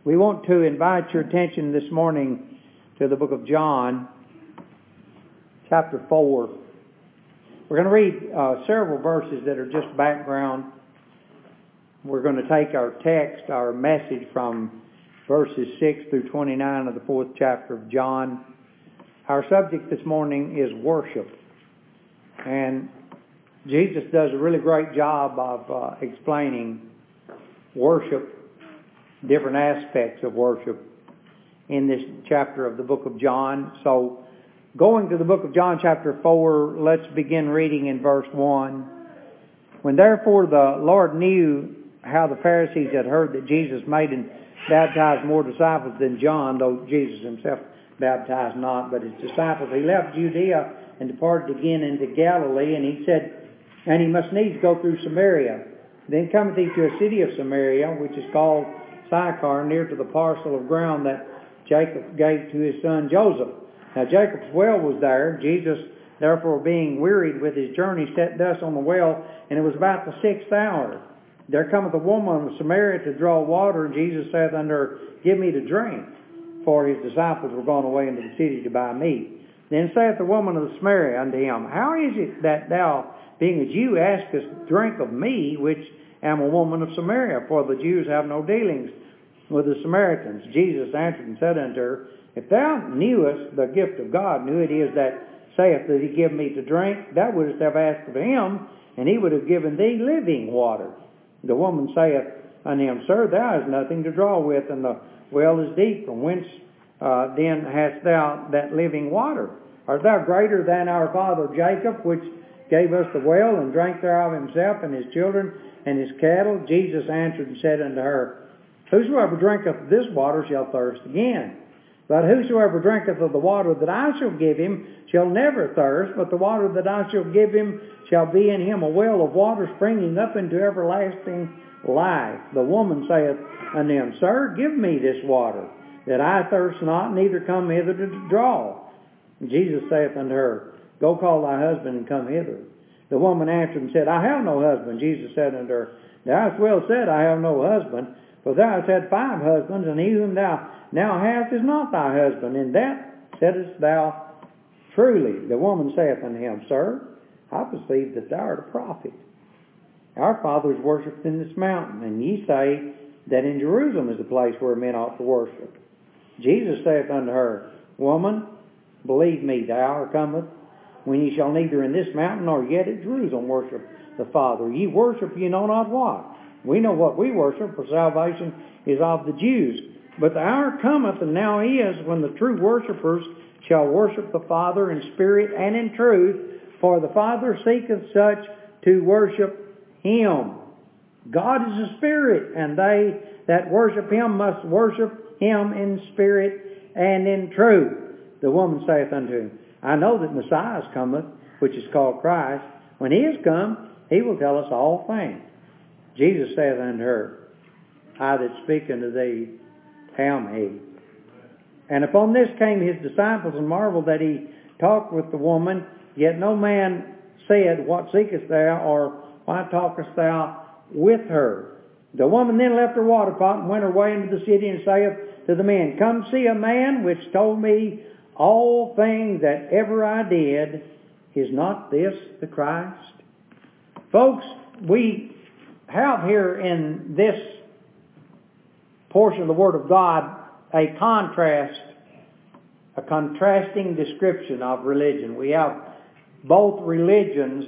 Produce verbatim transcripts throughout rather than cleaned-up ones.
We want to invite your attention this morning to the book of John, chapter four. We're going to read uh, several verses that are just background. We're going to take our text, our message from verses six through twenty-nine of the fourth chapter of John. Our subject this morning is worship. And Jesus does a really great job of uh, explaining worship, different aspects of worship in this chapter of the book of John. So, going to the book of John chapter four, let's begin reading in verse one. When therefore the Lord knew how the Pharisees had heard that Jesus made and baptized more disciples than John, though Jesus himself baptized not, but his disciples, he left Judea and departed again into Galilee, and he said, and he must needs go through Samaria. Then cometh he to a city of Samaria, which is called Sychar, near to the parcel of ground that Jacob gave to his son Joseph. Now Jacob's well was there. Jesus, therefore, being wearied with his journey, sat thus on the well, and it was about the sixth hour. There cometh a woman of Samaria to draw water, and Jesus saith unto her, Give me to drink. For his disciples were gone away into the city to buy meat. Then saith the woman of Samaria unto him, How is it that thou, being a Jew, askest drink of me, which am a woman of Samaria? For the Jews have no dealings with the Samaritans. Jesus answered and said unto her, If thou knewest the gift of God, knew it is that saith that he give me to drink, thou wouldst have asked of him, and he would have given thee living water. The woman saith unto him, Sir, thou hast nothing to draw with, and the well is deep. From whence uh, then hast thou that living water? Art thou greater than our father Jacob, which gave us the well, and drank thereof himself, and his children, and his cattle? Jesus answered and said unto her, Whosoever drinketh of this water shall thirst again. But whosoever drinketh of the water that I shall give him shall never thirst, but the water that I shall give him shall be in him a well of water springing up into everlasting life. The woman saith unto him, Sir, give me this water, that I thirst not, neither come hither to draw. And Jesus saith unto her, Go call thy husband and come hither. The woman answered and said, I have no husband. Jesus said unto her, Thou hast well said, I have no husband. For thou hast had five husbands, and he whom thou now hast is not thy husband. And that saidst thou truly. The woman saith unto him, Sir, I perceive that thou art a prophet. Our fathers worshipped in this mountain, and ye say that in Jerusalem is the place where men ought to worship. Jesus saith unto her, Woman, believe me, the hour cometh when ye shall neither in this mountain nor yet at Jerusalem worship the Father. Ye worship ye know not what. We know what we worship, for salvation is of the Jews. But the hour cometh, and now is, when the true worshippers shall worship the Father in spirit and in truth, for the Father seeketh such to worship him. God is a spirit, and they that worship him must worship him in spirit and in truth. The woman saith unto him, I know that Messiah cometh, which is called Christ. When he is come, he will tell us all things. Jesus saith unto her, I that speak unto thee am he. And upon this came his disciples and marveled that he talked with the woman. Yet no man said, What seekest thou? Or why talkest thou with her? The woman then left her water pot and went her way into the city and saith to the men, Come see a man which told me all things that ever I did. Is not this the Christ? Folks, we have here in this portion of the Word of God a contrast, a contrasting description of religion. We have both religions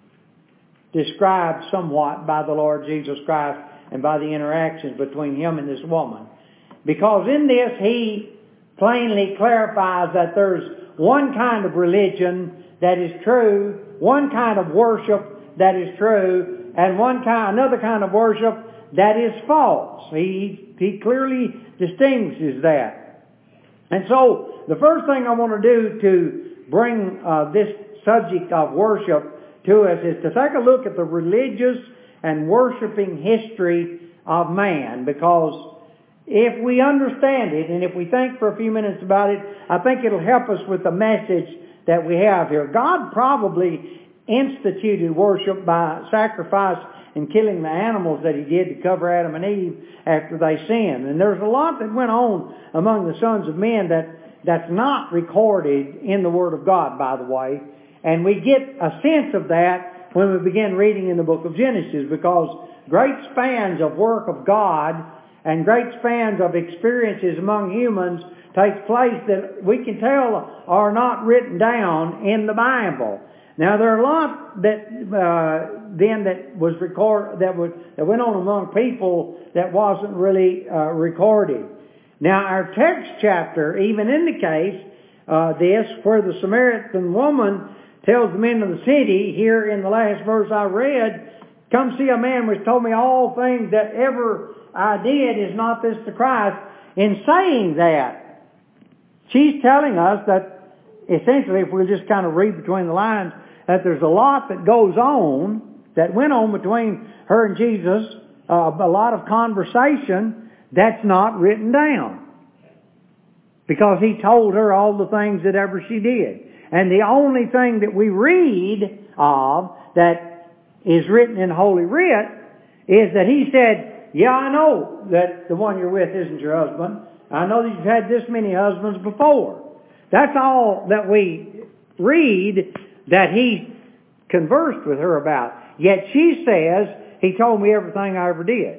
described somewhat by the Lord Jesus Christ and by the interactions between him and this woman. Because in this he plainly clarifies that there's one kind of religion that is true, one kind of worship that is true, and one kind, another kind of worship that is false. He, he clearly distinguishes that. And so, the first thing I want to do to bring uh, this subject of worship to us is to take a look at the religious and worshiping history of man, because if we understand it and if we think for a few minutes about it, I think it'll help us with the message that we have here. God probably instituted worship by sacrifice and killing the animals that he did to cover Adam and Eve after they sinned. And there's a lot that went on among the sons of men that, that's not recorded in the Word of God, by the way. And we get a sense of that when we begin reading in the book of Genesis, because great spans of work of God and great spans of experiences among humans takes place that we can tell are not written down in the Bible. Now there are a lot that uh, then that was record that was that went on among people that wasn't really uh, recorded. Now our text chapter even indicates uh, this, where the Samaritan woman tells the men of the city here in the last verse I read, "Come see a man which told me all things that ever I did. Is not this the Christ?" In saying that, she's telling us that essentially, if we just kind of read between the lines, that there's a lot that goes on, that went on between her and Jesus, uh, a lot of conversation that's not written down. Because he told her all the things that ever she did. And the only thing that we read of that is written in Holy Writ is that he said, "Yeah, I know that the one you're with isn't your husband. I know that you've had this many husbands before." That's all that we read that he conversed with her about. Yet she says, "He told me everything I ever did."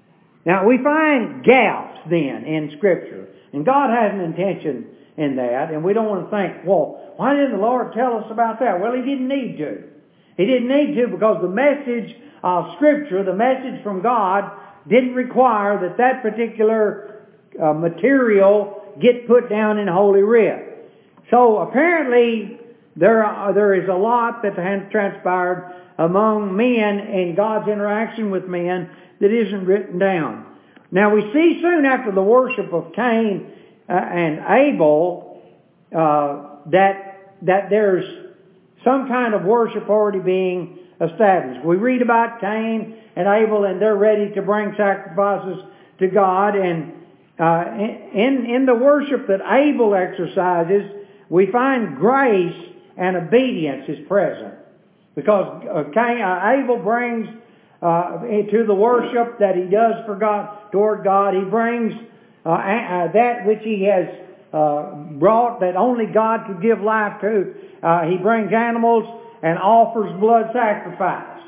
Now we find gaps then in Scripture. And God has an intention in that. And we don't want to think, well, why didn't the Lord tell us about that? Well, He didn't need to. He didn't need to because the message of Scripture, the message from God, didn't require that that particular uh, material get put down in Holy Writ. So apparently there are, there is a lot that has transpired among men and God's interaction with men that isn't written down. Now we see soon after the worship of Cain uh, and Abel uh, that that there's some kind of worship already being established. We read about Cain and Abel, and they're ready to bring sacrifices to God. And uh, in in the worship that Abel exercises, we find grace and obedience is present, because uh, Cain, uh, Abel brings uh, to the worship that he does for God, toward God, he brings uh, uh, that which he has uh, brought that only God could give life to. Uh, he brings animals and offers blood sacrifice.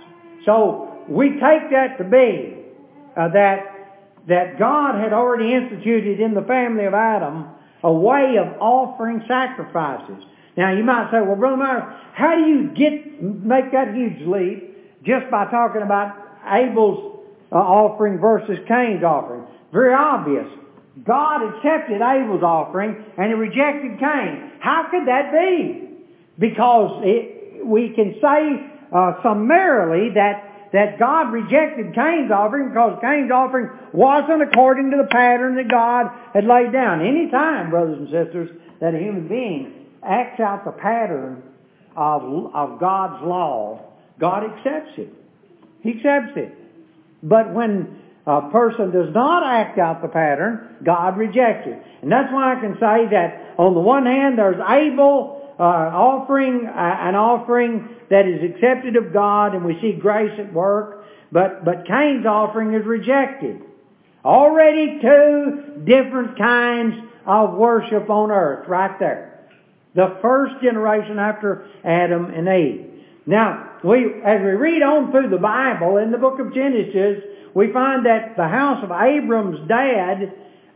So we take that to be uh, that that God had already instituted in the family of Adam a way of offering sacrifices. Now you might say, well, Brother Myers, how do you get make that huge leap just by talking about Abel's uh, offering versus Cain's offering? Very obvious. God accepted Abel's offering and he rejected Cain. How could that be? Because it, we can say uh, summarily that, that God rejected Cain's offering because Cain's offering wasn't according to the pattern that God had laid down. Any time, brothers and sisters, that a human being acts out the pattern of, of God's law, God accepts it. He accepts it. But when a person does not act out the pattern, God rejects it. And that's why I can say that on the one hand, there's Abel uh, offering uh, an offering that is accepted of God, and we see grace at work. But, but Cain's offering is rejected. Already two different kinds of worship on earth right there. The first generation after Adam and Eve. Now, we, as we read on through the Bible, in the book of Genesis, we find that the house of Abram's dad,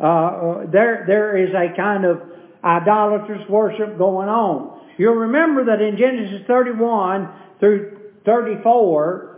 uh, there, there is a kind of idolatrous worship going on. You'll remember that in Genesis thirty-one through thirty-four,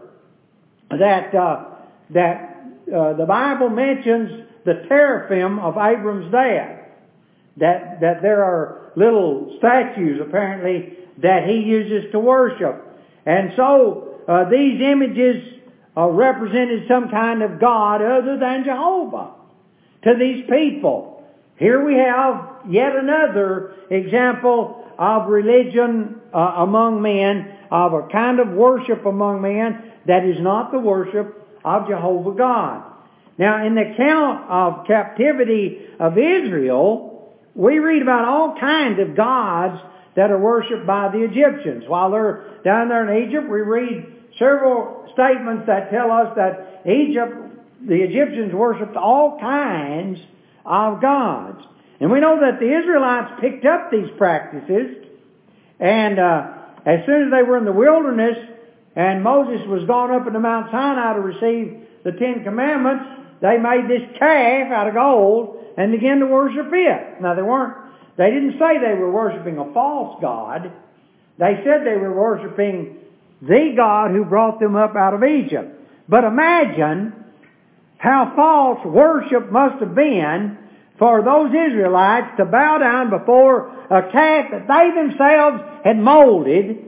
that, uh, that, uh, the Bible mentions the teraphim of Abram's dad. That, that there are little statues, apparently, that he uses to worship. And so, uh, these images uh, represented some kind of God other than Jehovah to these people. Here we have yet another example of religion uh, among men, of a kind of worship among men that is not the worship of Jehovah God. Now, in the account of captivity of Israel, we read about all kinds of gods that are worshipped by the Egyptians. While they're down there in Egypt, we read several statements that tell us that Egypt, the Egyptians worshipped all kinds of gods. And we know that the Israelites picked up these practices, and uh, as soon as they were in the wilderness and Moses was gone up into Mount Sinai to receive the Ten Commandments, they made this calf out of gold and began to worship it. Now they weren't, they didn't say they were worshiping a false god. They said they were worshiping the God who brought them up out of Egypt. But imagine how false worship must have been for those Israelites to bow down before a calf that they themselves had molded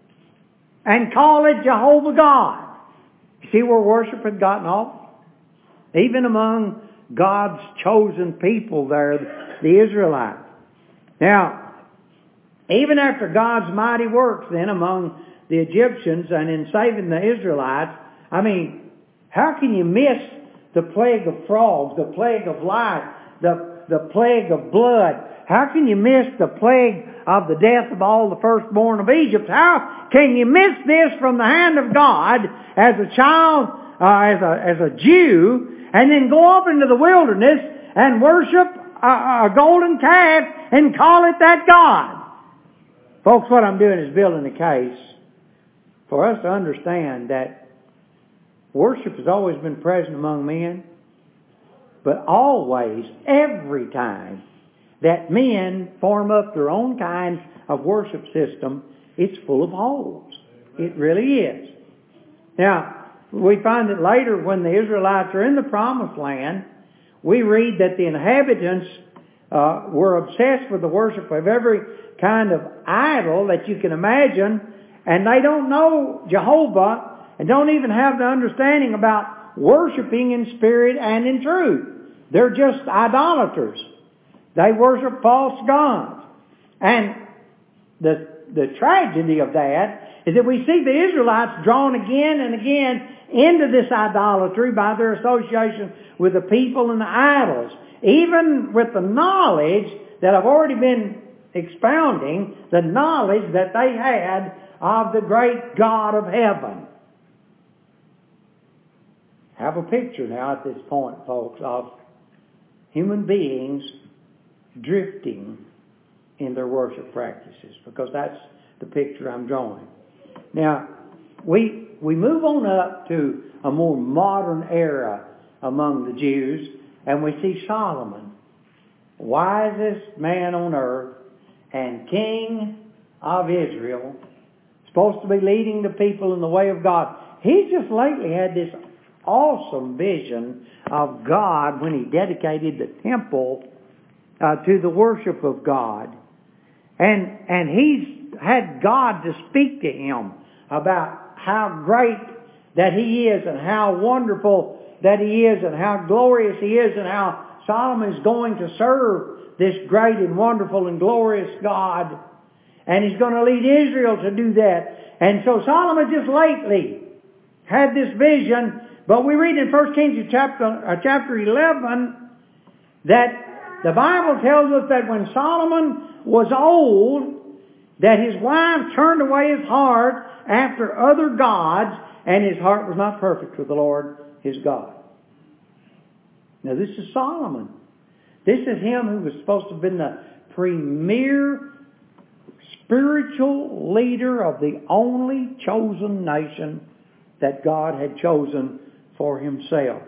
and call it Jehovah God. You see where worship had gotten off? Even among God's chosen people there, the Israelites. Now, even after God's mighty works then among the Egyptians and in saving the Israelites, I mean, how can you miss the plague of frogs, the plague of lice, the, the plague of blood? How can you miss the plague of the death of all the firstborn of Egypt? How can you miss this from the hand of God as a child, uh, as a as a Jew, and then go off into the wilderness and worship a, a golden calf and call it that God? Folks, what I'm doing is building a case for us to understand that worship has always been present among men, but always, every time that men form up their own kinds of worship system, it's full of holes. It really is. Now, we find that later when the Israelites are in the Promised Land, we read that the inhabitants uh, were obsessed with the worship of every kind of idol that you can imagine, and they don't know Jehovah and don't even have the understanding about worshiping in spirit and in truth. They're just idolaters. They worship false gods. And the, the tragedy of that is that we see the Israelites drawn again and again into this idolatry by their association with the people and the idols. Even with the knowledge that I've already been expounding, the knowledge that they had of the great God of heaven. Have a picture now at this point, folks, of human beings drifting in their worship practices, because that's the picture I'm drawing. Now, we we move on up to a more modern era among the Jews, and we see Solomon, wisest man on earth and king of Israel, supposed to be leading the people in the way of God. He's just lately had this awesome vision of God when he dedicated the temple uh, to the worship of God. And, and he's had God to speak to him about how great that he is and how wonderful that he is and how glorious he is and how Solomon is going to serve this great and wonderful and glorious God. And he's going to lead Israel to do that. And so Solomon just lately had this vision. But we read in First Kings chapter, uh, chapter eleven that the Bible tells us that when Solomon was old, that his wife turned away his heart after other gods, and his heart was not perfect with the Lord his God. Now this is Solomon. This is him who was supposed to have been the premier spiritual leader of the only chosen nation that God had chosen for himself.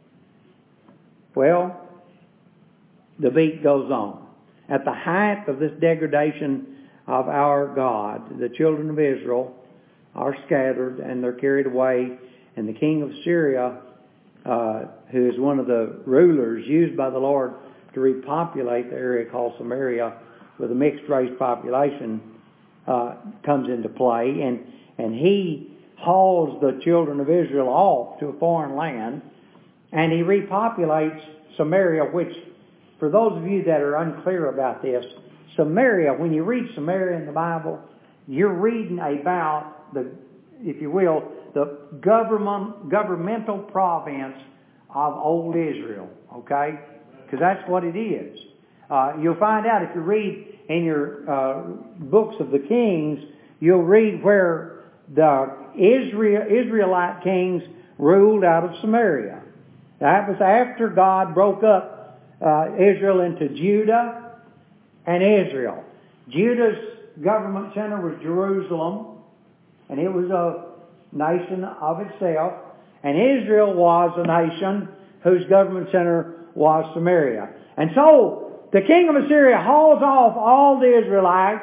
Well, the beat goes on. At the height of this degradation of our God, the children of Israel are scattered and they're carried away, and the king of Syria, uh, who is one of the rulers used by the Lord to repopulate the area called Samaria with a mixed race population, uh, comes into play, and, and he hauls the children of Israel off to a foreign land, and he repopulates Samaria, which, for those of you that are unclear about this, Samaria, when you read Samaria in the Bible, you're reading about the, if you will, the government, governmental province of old Israel, okay? Because that's what it is. Uh, you'll find out if you read in your uh, books of the Kings, you'll read where the Israel, Israelite kings ruled out of Samaria. That was after God broke up uh, Israel into Judah and Israel. Judah's government center was Jerusalem, and it was a nation of itself. And Israel was a nation whose government center was Samaria. And so the king of Assyria hauls off all the Israelites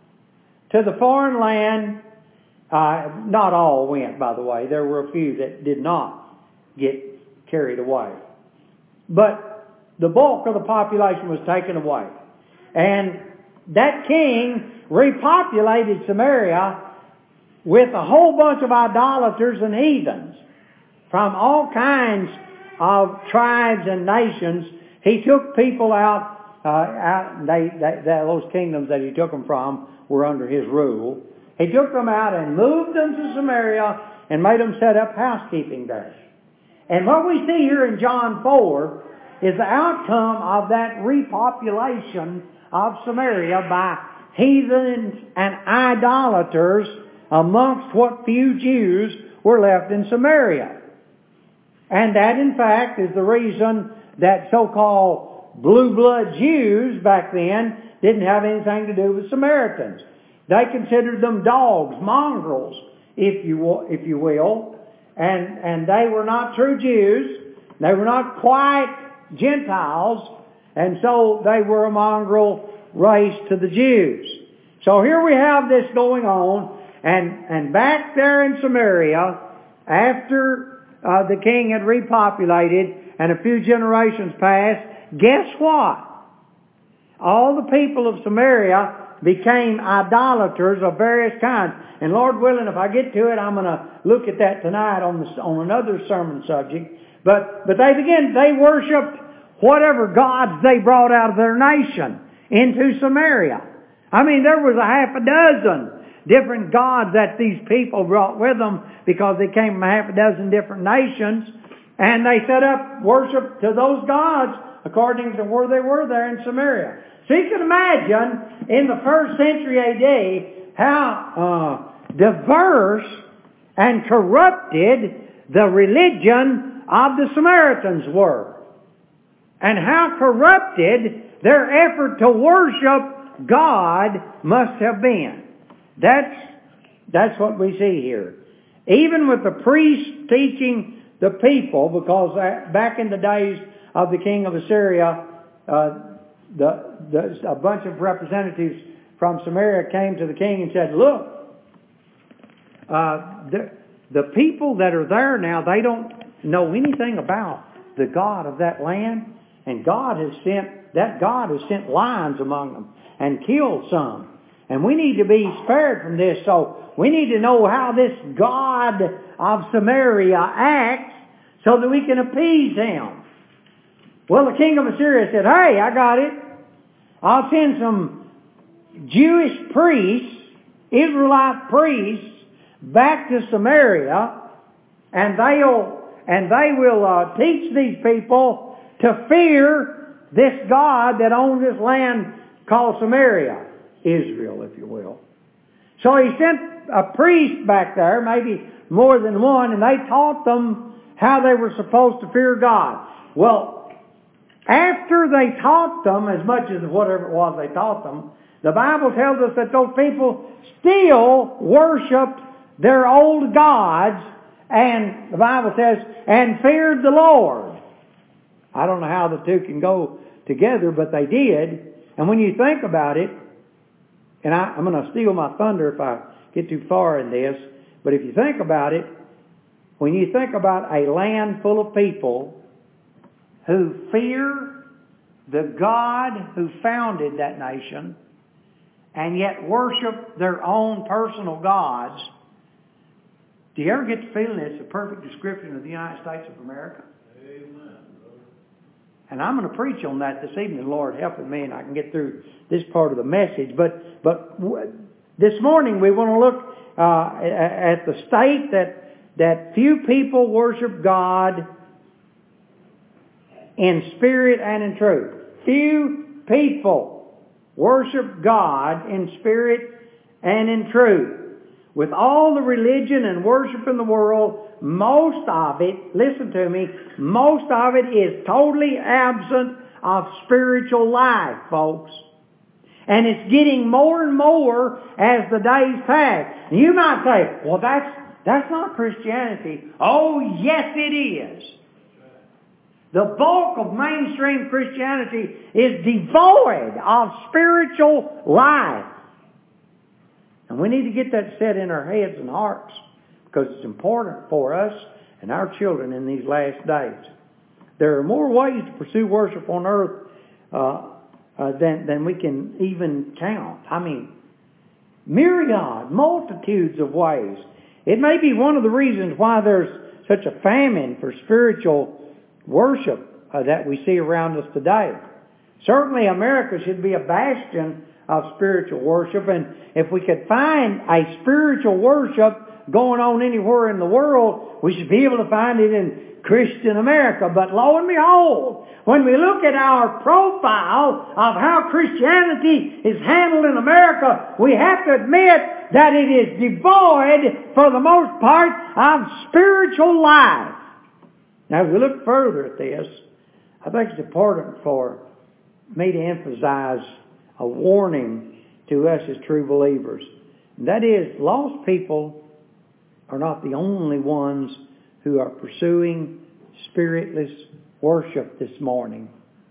to the foreign land. Uh, not all went, by the way. There were a few that did not get carried away. But the bulk of the population was taken away. And that king repopulated Samaria with a whole bunch of idolaters and heathens from all kinds of tribes and nations. He took people out, uh, out they, they, they, those kingdoms that he took them from were under his rule. He took them out and moved them to Samaria and made them set up housekeeping there. And what we see here in John four is the outcome of that repopulation of Samaria by heathens and idolaters amongst what few Jews were left in Samaria. And that, in fact, is the reason that so-called blue blood Jews back then didn't have anything to do with Samaritans. They considered them dogs, mongrels, if you will, if you will. And, and they were not true Jews. They were not quite Gentiles. And so they were a mongrel race to the Jews. So here we have this going on. And, and back there in Samaria, after uh, the king had repopulated and a few generations passed, guess what? All the people of Samaria became idolaters of various kinds. And Lord willing, if I get to it, I'm going to look at that tonight on, the, on another sermon subject. But, but they began, they worshipped whatever gods they brought out of their nation into Samaria. I mean, there was a half a dozen different gods that these people brought with them because they came from half a dozen different nations. And they set up worship to those gods according to where they were there in Samaria. So you can imagine in the first century A D how uh, diverse and corrupted the religion of the Samaritans were. And how corrupted their effort to worship God must have been. That's, that's what we see here. Even with the priests teaching the people, because back in the days of the king of Assyria, uh, the, the, a bunch of representatives from Samaria came to the king and said, look, uh, the, the people that are there now, they don't know anything about the God of that land. And God has sent, that God has sent lions among them and killed some. And we need to be spared from this. So we need to know how this God of Samaria acts so that we can appease him. Well, the king of Assyria said, hey, I got it. I'll send some Jewish priests, Israelite priests, back to Samaria, and they'll and they will uh, teach these people to fear this God that owns this land called Samaria, Israel, if you will. So he sent a priest back there, maybe more than one, and they taught them how they were supposed to fear God. Well, after they taught them, as much as whatever it was they taught them, the Bible tells us that those people still worshiped their old gods, and the Bible says, and feared the Lord. I don't know how the two can go together, but they did. And when you think about it, and I, I'm going to steal my thunder if I get too far in this, but if you think about it, when you think about a land full of people who fear the God who founded that nation and yet worship their own personal gods, do you ever get the feeling it's a perfect description of the United States of America? Amen. And I'm going to preach on that this evening, Lord helping me, and I can get through this part of the message. But but this morning we want to look uh, at the state that that few people worship God in spirit and in truth. Few people worship God in spirit and in truth. with all the religion and worship in the world, most of it, listen to me, most of it is totally absent of spiritual life, folks. And it's getting more and more as the days pass. You might say, well, that's, that's not Christianity. Oh, yes, it is. The bulk of mainstream Christianity is devoid of spiritual life. And we need to get that set in our heads and hearts because it's important for us and our children in these last days. There are more ways to pursue worship on earth uh, uh, than, than we can even count. I mean, myriad, multitudes of ways. It may be one of the reasons why there's such a famine for spiritual worship uh, that we see around us today. Certainly America should be a bastion of spiritual worship, and if we could find a spiritual worship going on anywhere in the world, we should be able to find it in Christian America. But lo and behold, when we look at our profile of how Christianity is handled in America, we have to admit that it is devoid, for the most part, of spiritual life. Now, as we look further at this, I think it's important for me to emphasize a warning to us as true believers. And that is, lost people are not the only ones who are pursuing spiritless worship this morning.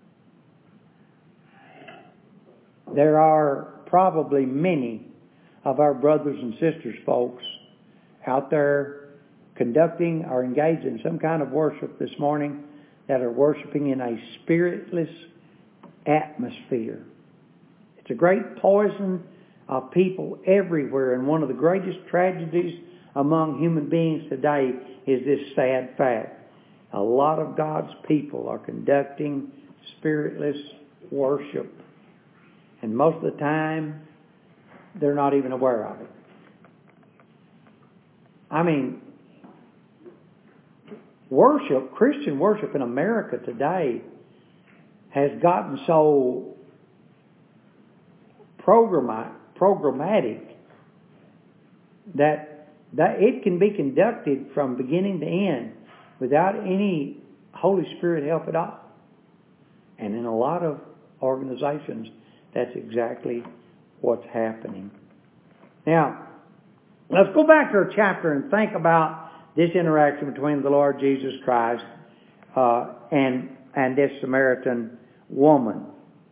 There are probably many of our brothers and sisters, folks, out there conducting or engaged in some kind of worship this morning that are worshiping in a spiritless atmosphere. It's a great poison of people everywhere, and one of the greatest tragedies among human beings today is this sad fact. A lot of God's people are conducting spiritless worship, and most of the time they're not even aware of it. I mean, worship, Christian worship in America today has gotten so programmatic that, that it can be conducted from beginning to end without any Holy Spirit help at all. And in a lot of organizations, that's exactly what's happening. Now, let's go back to our chapter and think about this interaction between the Lord Jesus Christ uh, and, and this Samaritan woman.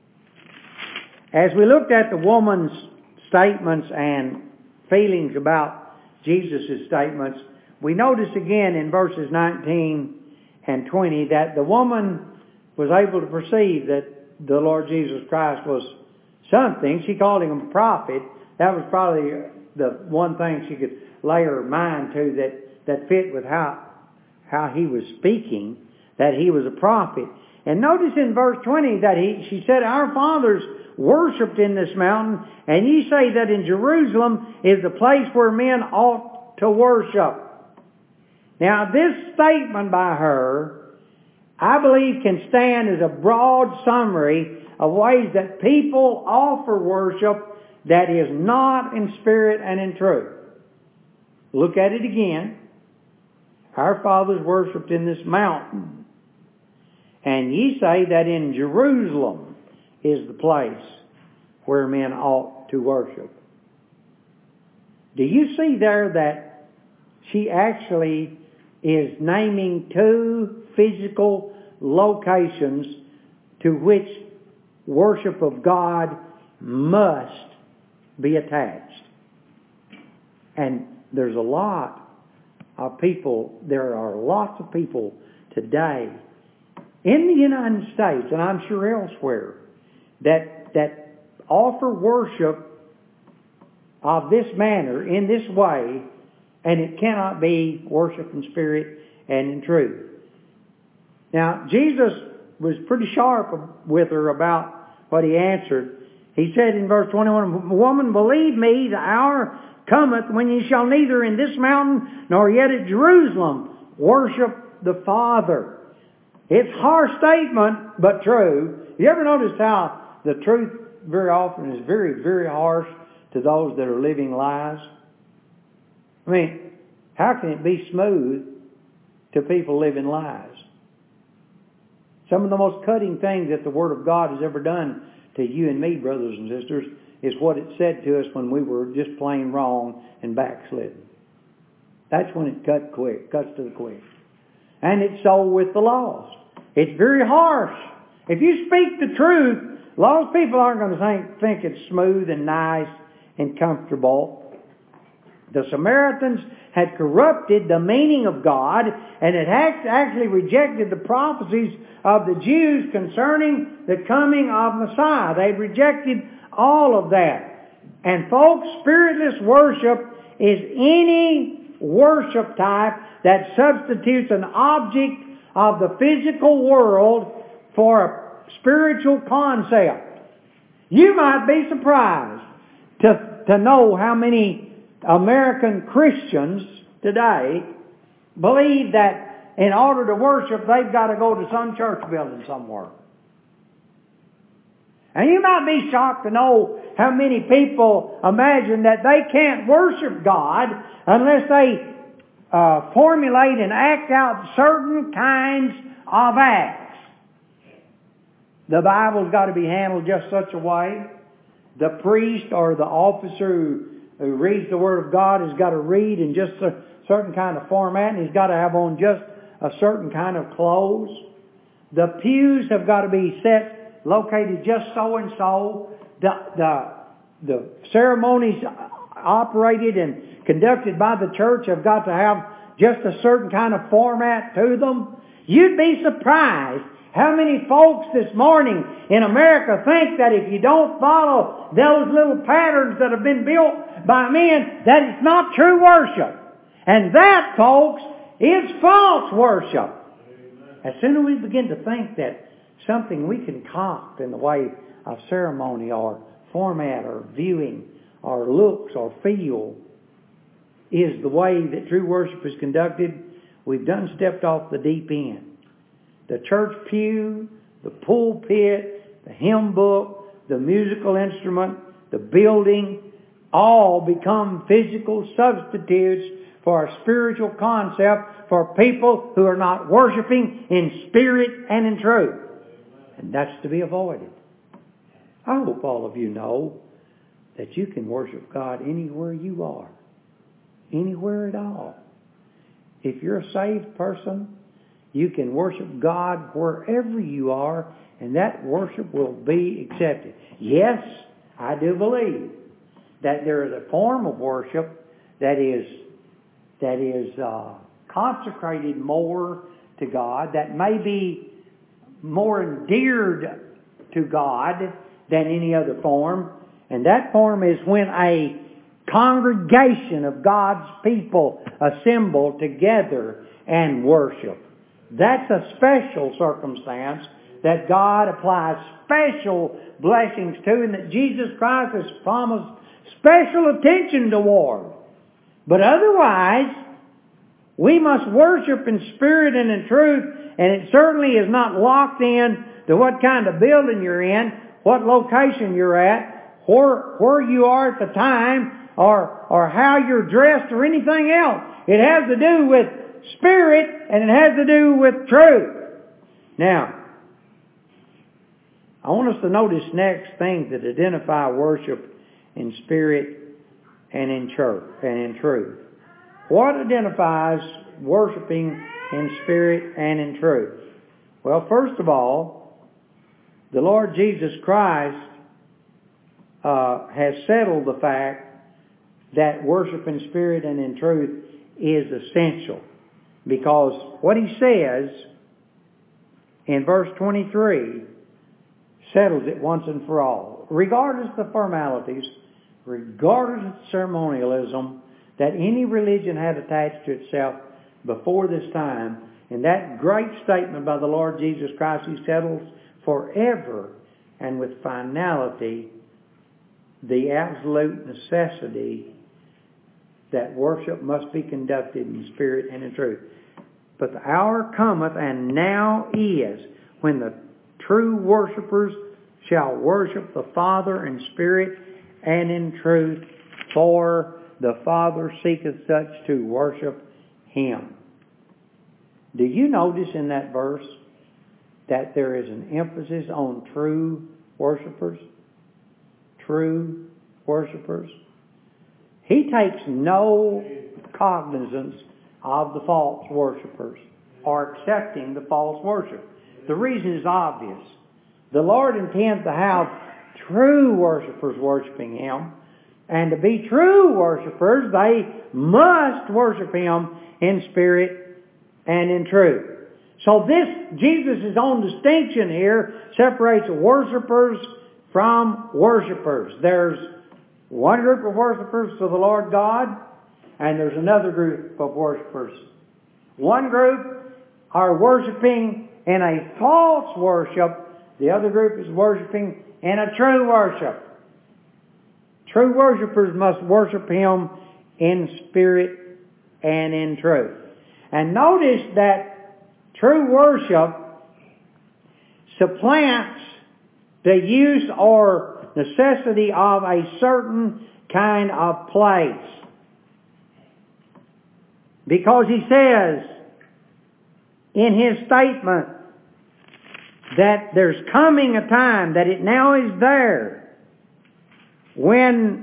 As we looked at the woman's statements and feelings about Jesus' statements, we notice again in verses nineteen and twenty that the woman was able to perceive that the Lord Jesus Christ was something. She called him a prophet. That was probably the one thing she could lay her mind to that, that fit with how, how he was speaking, that he was a prophet. And notice in verse twenty that he, she said, our fathers worshipped in this mountain, and ye say that in Jerusalem is the place where men ought to worship. Now, this statement by her, I believe, can stand as a broad summary of ways that people offer worship that is not in spirit and in truth. Look at it again. Our fathers worshipped in this mountain, and ye say that in Jerusalem is the place where men ought to worship. Do you see there that she actually is naming two physical locations to which worship of God must be attached? And there's a lot of people, there are lots of people today in the United States, and I'm sure elsewhere, that, that offer worship of this manner, in this way, and it cannot be worship in spirit and in truth. Now, Jesus was pretty sharp with her about what he answered. He said in verse twenty-one, woman, believe me, the hour cometh when ye shall neither in this mountain nor yet at Jerusalem worship the Father. It's a harsh statement, but true. You ever noticed how the truth very often is very, very harsh to those that are living lies? I mean, how can it be smooth to people living lies? Some of the most cutting things that the Word of God has ever done to you and me, brothers and sisters, is what it said to us when we were just plain wrong and backslidden. That's when it cut quick, cuts to the quick. And it's so with the lost. It's very harsh. If you speak the truth, lost people aren't going to think, think it's smooth and nice and comfortable. The Samaritans had corrupted the meaning of God, and it had actually rejected the prophecies of the Jews concerning the coming of Messiah. They rejected all of that. And folks, spiritless worship is any worship type that substitutes an object of the physical world for a spiritual concept. You might be surprised to, to know how many American Christians today believe that in order to worship, they've got to go to some church building somewhere. And you might be shocked to know how many people imagine that they can't worship God unless they uh, formulate and act out certain kinds of acts. The Bible's got to be handled just such a way. The priest or the officer who, who reads the Word of God has got to read in just a certain kind of format, and he's got to have on just a certain kind of clothes. The pews have got to be set, located just so and so. The, the, the ceremonies operated and conducted by the church have got to have just a certain kind of format to them. You'd be surprised how many folks this morning in America think that if you don't follow those little patterns that have been built by men, that it's not true worship. And that, folks, is false worship. As soon as we begin to think that something we concoct in the way of ceremony or format or viewing or looks or feel is the way that true worship is conducted, we've done stepped off the deep end. The church pew, the pulpit, the hymn book, the musical instrument, the building, all become physical substitutes for a spiritual concept for people who are not worshiping in spirit and in truth. And that's to be avoided. I hope all of you know that you can worship God anywhere you are. Anywhere at all. If you're a saved person, you can worship God wherever you are, and that worship will be accepted. Yes, I do believe that there is a form of worship that is that is uh, consecrated more to God, that may be more endeared to God than any other form. And that form is when a congregation of God's people assemble together and worship. That's a special circumstance that God applies special blessings to, and that Jesus Christ has promised special attention toward. But otherwise, we must worship in spirit and in truth, and it certainly is not locked in to what kind of building you're in, what location you're at, where, where you are at the time, or, or how you're dressed, or anything else. It has to do with spirit, and it has to do with truth. Now, I want us to notice next things that identify worship in spirit and in church and in truth. What identifies worshiping in spirit and in truth? Well, first of all, the Lord Jesus Christ uh, has settled the fact that worship in spirit and in truth is essential. Because what He says in verse twenty-three settles it once and for all. Regardless of the formalities, regardless of ceremonialism that any religion had attached to itself before this time, in that great statement by the Lord Jesus Christ, He settles forever and with finality the absolute necessity that worship must be conducted in spirit and in truth. But the hour cometh, and now is, when the true worshipers shall worship the Father in spirit and in truth, for the Father seeketh such to worship Him. Do you notice in that verse that there is an emphasis on true worshipers? True worshipers. He takes no cognizance of the false worshipers or accepting the false worship. The reason is obvious. The Lord intends to have true worshipers worshiping Him. And to be true worshipers, they must worship Him in spirit and in truth. So this, Jesus' own distinction here separates worshipers from worshipers. There's one group of worshipers to the Lord God, and there's another group of worshipers. One group are worshiping in a false worship. The other group is worshiping in a true worship. True worshipers must worship Him in spirit and in truth. And notice that true worship supplants the use or necessity of a certain kind of place. Because He says in His statement that there's coming a time, that it now is there, when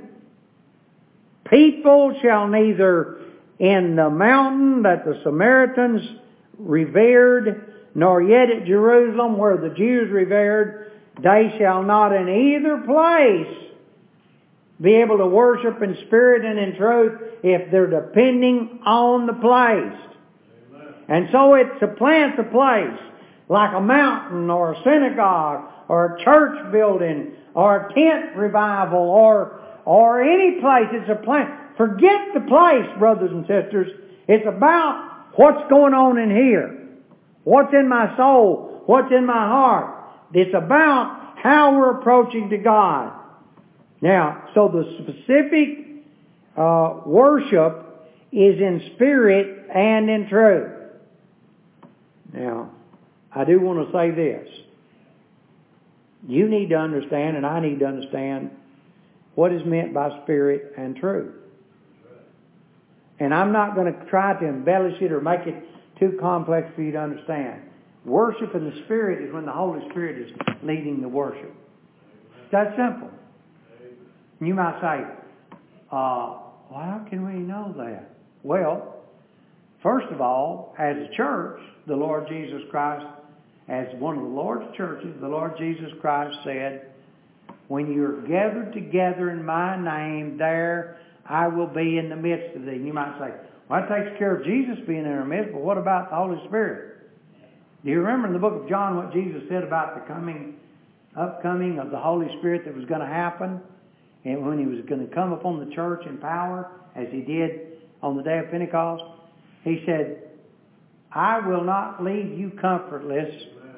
people shall neither in the mountain that the Samaritans revered, nor yet at Jerusalem where the Jews revered, they shall not in either place be able to worship in spirit and in truth if they're depending on the place. Amen. And so it supplants a place like a mountain or a synagogue or a church building or a tent revival or or any place. It's a place. Forget the place, brothers and sisters. It's about what's going on in here. What's in my soul. What's in my heart. It's about how we're approaching to God. Now, so the specific uh, worship is in spirit and in truth. Now, I do want to say this. You need to understand, and I need to understand, what is meant by spirit and truth. And I'm not going to try to embellish it or make it too complex for you to understand. Worship in the Spirit is when the Holy Spirit is leading the worship. It's that simple. You might say, uh, well, how can we know that? Well, first of all, as a church, the Lord Jesus Christ, as one of the Lord's churches, the Lord Jesus Christ said, when you're gathered together in my name, there I will be in the midst of thee. You might say, well, that takes care of Jesus being in our midst, but what about the Holy Spirit? Do you remember in the book of John what Jesus said about the coming, upcoming of the Holy Spirit that was going to happen? And when He was going to come upon the church in power, as He did on the day of Pentecost, He said, I will not leave you comfortless.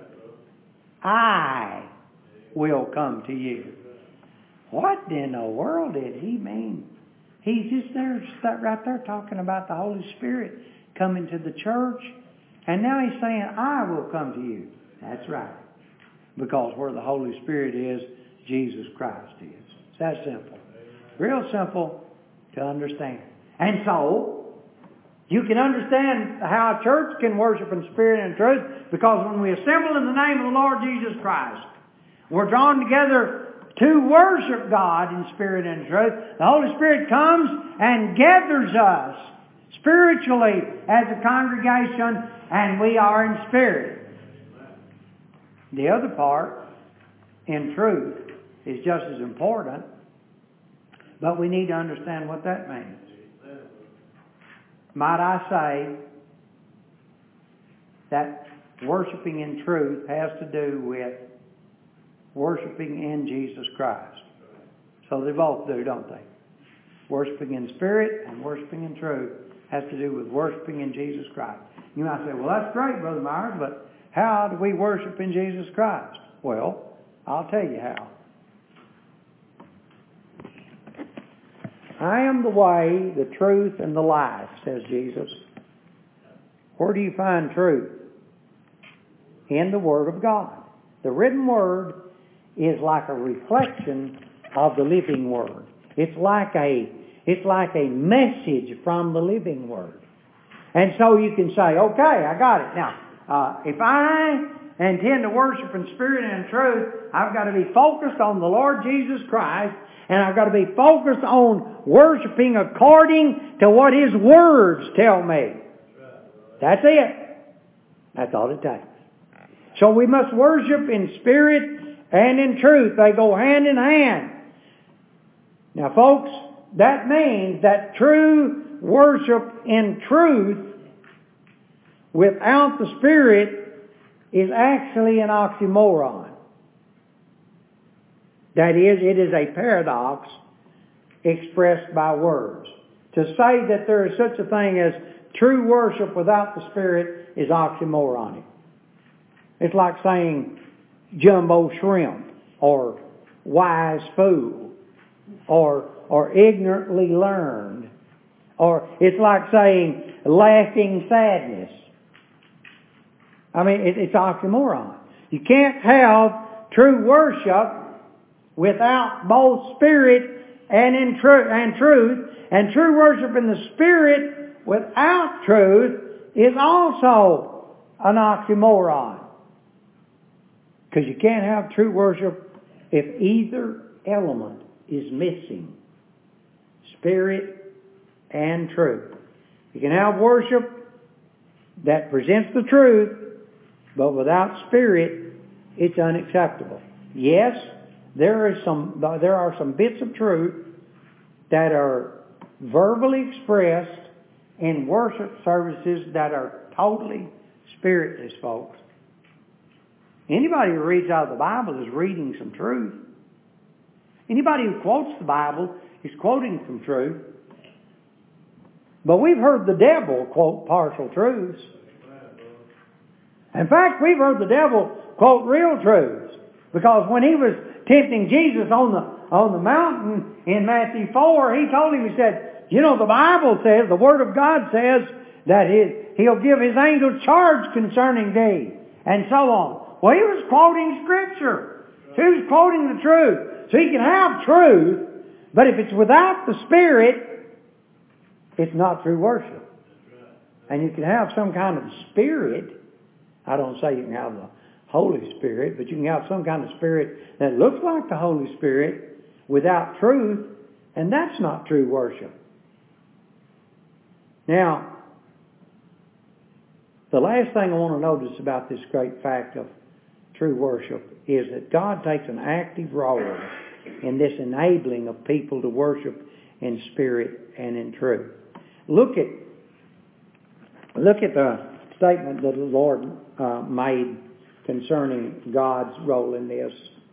I will come to you. What in the world did He mean? He's just there, just right there talking about the Holy Spirit coming to the church. And now He's saying, I will come to you. That's right. Because where the Holy Spirit is, Jesus Christ is. It's that simple. Real simple to understand. And so, you can understand how a church can worship in spirit and truth, because when we assemble in the name of the Lord Jesus Christ, we're drawn together to worship God in spirit and truth. The Holy Spirit comes and gathers us spiritually as a congregation, and we are in spirit. The other part, in truth, is just as important, but we need to understand what that means. Might I say that worshiping in truth has to do with worshiping in Jesus Christ. So they both do, don't they? Worshiping in spirit and worshiping in truth has to do with worshiping in Jesus Christ. You might say, well, that's great, Brother Myers, but how do we worship in Jesus Christ? Well, I'll tell you how. I am the way, the truth, and the life, says Jesus. Where do you find truth? In the Word of God. The written Word is like a reflection of the living Word. It's like a, It's like a message from the living Word. And so you can say, okay, I got it. Now, uh, if I intend to worship in spirit and in truth, I've got to be focused on the Lord Jesus Christ, and I've got to be focused on worshiping according to what His words tell me. That's it. That's all it takes. So we must worship in spirit and in truth. They go hand in hand. Now, folks, that means that true worship in truth without the Spirit is actually an oxymoron. That is, it is a paradox expressed by words. To say that there is such a thing as true worship without the Spirit is oxymoronic. It's like saying jumbo shrimp or wise fool or or ignorantly learned, or it's like saying laughing sadness. I mean, it, it's oxymoron. You can't have true worship without both spirit and in tru- and truth, and true worship in the Spirit without truth is also an oxymoron. Because you can't have true worship if either element is missing. Spirit and truth. You can have worship that presents the truth, but without Spirit, it's unacceptable. Yes, there is some. There are some bits of truth that are verbally expressed in worship services that are totally spiritless, folks. Anybody who reads out of the Bible is reading some truth. Anybody who quotes the Bible is quoting some truth. But we've heard the devil quote partial truths. In fact, we've heard the devil quote real truths. Because when he was tempting Jesus on the on the mountain in Matthew four, he told him, he said, you know, the Bible says, the Word of God says that his, He'll give His angels charge concerning thee, and so on. Well, he was quoting Scripture. So he was quoting the truth. So he can have truth, but if it's without the Spirit, it's not true worship. And you can have some kind of spirit. I don't say you can have the Holy Spirit, but you can have some kind of spirit that looks like the Holy Spirit without truth, and that's not true worship. Now, the last thing I want to notice about this great fact of true worship is that God takes an active role in this enabling of people to worship in spirit and in truth. Look at look at the statement that the Lord uh, made concerning God's role in this.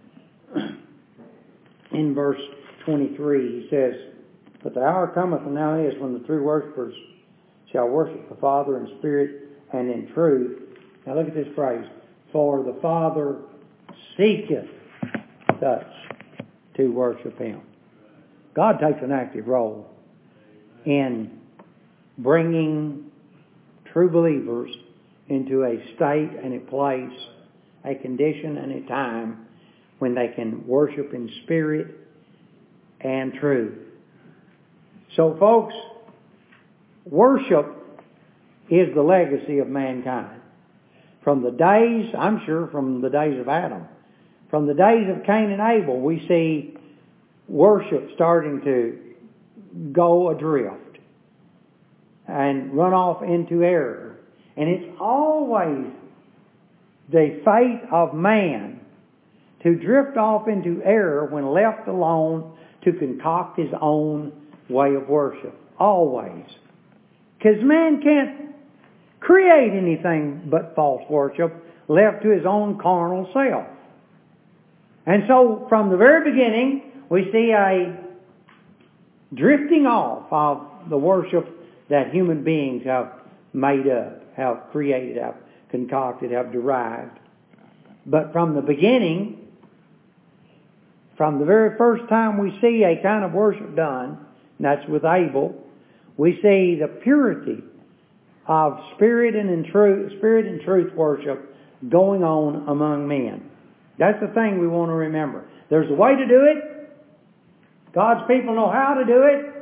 In verse twenty-three, He says, "But the hour cometh, and now is, when the true worshipers shall worship the Father in spirit and in truth." Now look at this phrase. "For the Father seeketh such to worship Him." God takes an active role in bringing true believers into a state and a place, a condition and a time when they can worship in spirit and truth. So folks, worship is the legacy of mankind. From the days, I'm sure from the days of Adam, from the days of Cain and Abel, we see worship starting to go adrift and run off into error. And it's always the fate of man to drift off into error when left alone to concoct his own way of worship. Always. Because man can't create anything but false worship left to his own carnal self. And so from the very beginning, we see a drifting off of the worship that human beings have made up, have created, have concocted, have derived. But from the beginning, from the very first time we see a kind of worship done, and that's with Abel, we see the purity of spirit and in truth, spirit and truth worship going on among men. That's the thing we want to remember. There's a way to do it. God's people know how to do it.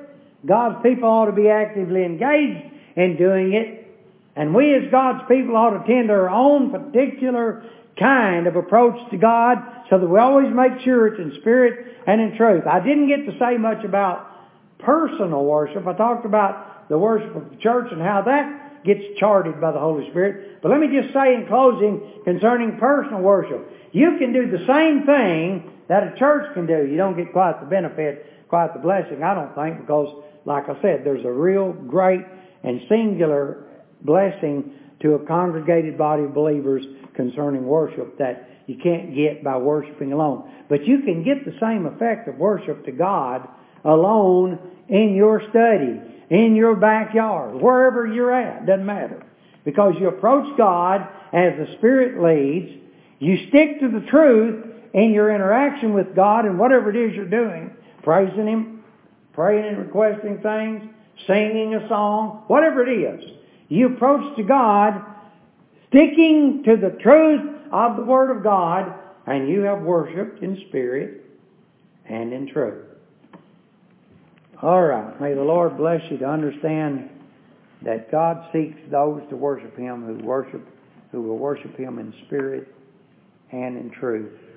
God's people ought to be actively engaged in doing it. And we as God's people ought to tend to our own particular kind of approach to God so that we always make sure it's in spirit and in truth. I didn't get to say much about personal worship. I talked about the worship of the church and how that gets charted by the Holy Spirit. But let me just say in closing concerning personal worship. You can do the same thing that a church can do. You don't get quite the benefit, quite the blessing, I don't think, because, like I said, there's a real great and singular blessing to a congregated body of believers concerning worship that you can't get by worshiping alone. But you can get the same effect of worship to God alone in your study, in your backyard, wherever you're at. Doesn't matter. Because you approach God as the Spirit leads. You stick to the truth in your interaction with God and whatever it is you're doing. Praising Him, praying and requesting things, singing a song, whatever it is. You approach to God sticking to the truth of the Word of God, and you have worshipped in spirit and in truth. All right. May the Lord bless you to understand that God seeks those to worship Him who worship, who will worship Him in spirit and in truth.